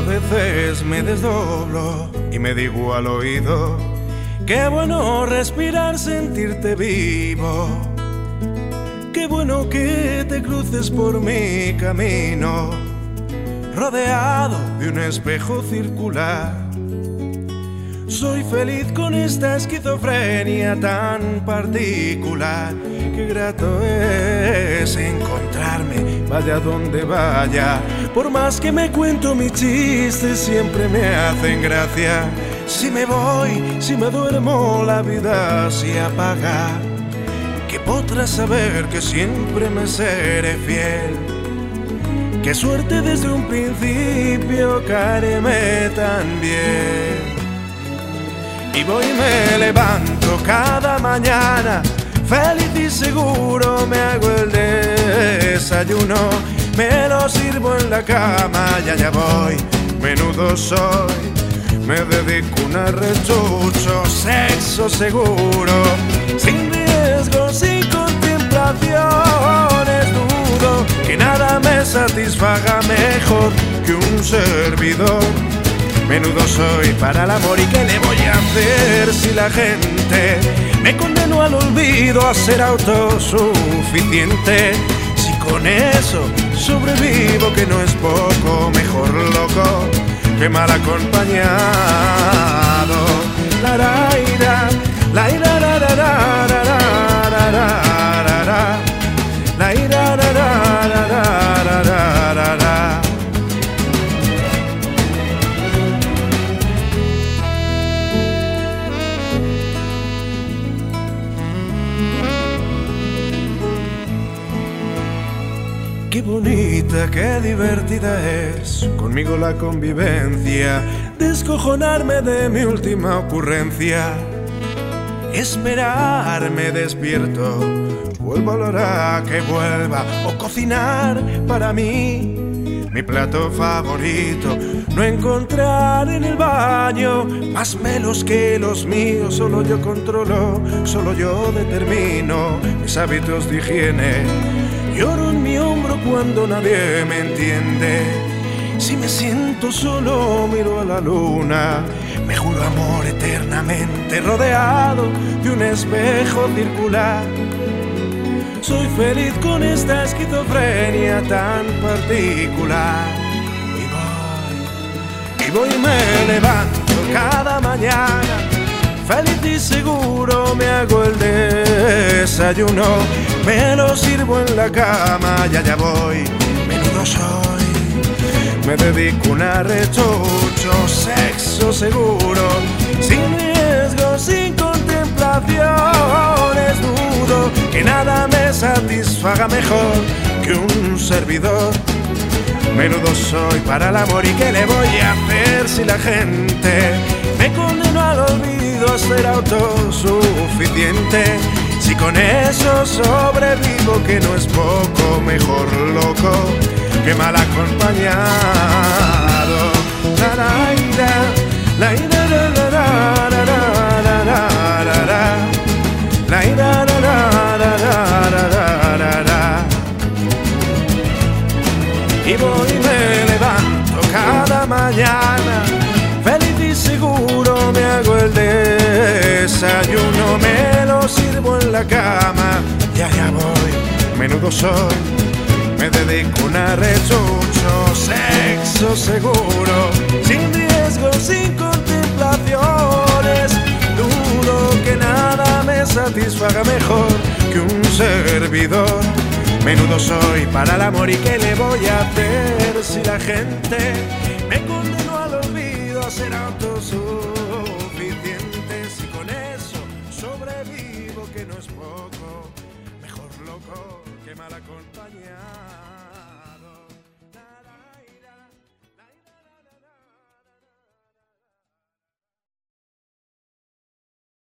veces me desdoblo y me digo al oído: qué bueno respirar, sentirte vivo. Qué bueno que te cruces por mi camino, rodeado de un espejo circular. Soy feliz con esta esquizofrenia tan particular. Qué grato es encontrarme, vaya donde vaya. Por más que me cuento mis chistes, siempre me hacen gracia. Si me voy, si me duermo, la vida se apaga. Que podrás saber que siempre me seré fiel. Qué suerte desde un principio caerme tan bien. Y voy y me levanto cada mañana, feliz y seguro me hago el desayuno. Me lo sirvo en la cama y allá voy, menudo soy. Me dedico un arrechucho, sexo seguro, sin riesgo, sin contemplaciones. Dudo que nada me satisfaga mejor que un servidor. Menudo soy para el amor, y qué le voy a hacer si la gente me condenó al olvido, a ser autosuficiente. Si con eso sobrevivo, que no es poco, mejor loco que mal acompañado. La ira, la ira, la ira, la ira, la ira, la ira. Qué bonita, qué divertida es conmigo la convivencia, descojonarme de mi última ocurrencia, esperarme despierto, vuelvo a la hora que vuelva, o cocinar para mí mi plato favorito, no encontrar en el baño más pelos que los míos. Solo yo controlo, solo yo determino mis hábitos de higiene. Lloro en mi hombro cuando nadie me entiende. Si me siento solo, miro a la luna. Me juro amor eternamente, rodeado de un espejo circular. Soy feliz con esta esquizofrenia tan particular. Y voy y me levanto cada mañana, feliz y seguro me hago el desayuno. Me lo sirvo en la cama y allá voy, menudo soy. Me dedico un arrechucho, sexo seguro, sin riesgo, sin contemplaciones. Dudo que nada me satisfaga mejor que un servidor. Menudo soy para el amor, y qué le voy a hacer si la gente me condenó al olvido, a ser autosuficiente. Si con eso sobrevivo, que no es poco, mejor loco que mal acompañado. La ira, la ira, la ira, la ira, la. Y voy y me levanto cada mañana, feliz y seguro me hago el desayuno. Me lo sirvo en la cama y allá voy, menudo soy. Me dedico un arrechucho, sexo seguro, sin riesgo, sin contemplaciones. Dudo que nada me satisfaga mejor que un servidor. Menudo soy para el amor, y qué le voy a hacer si la gente me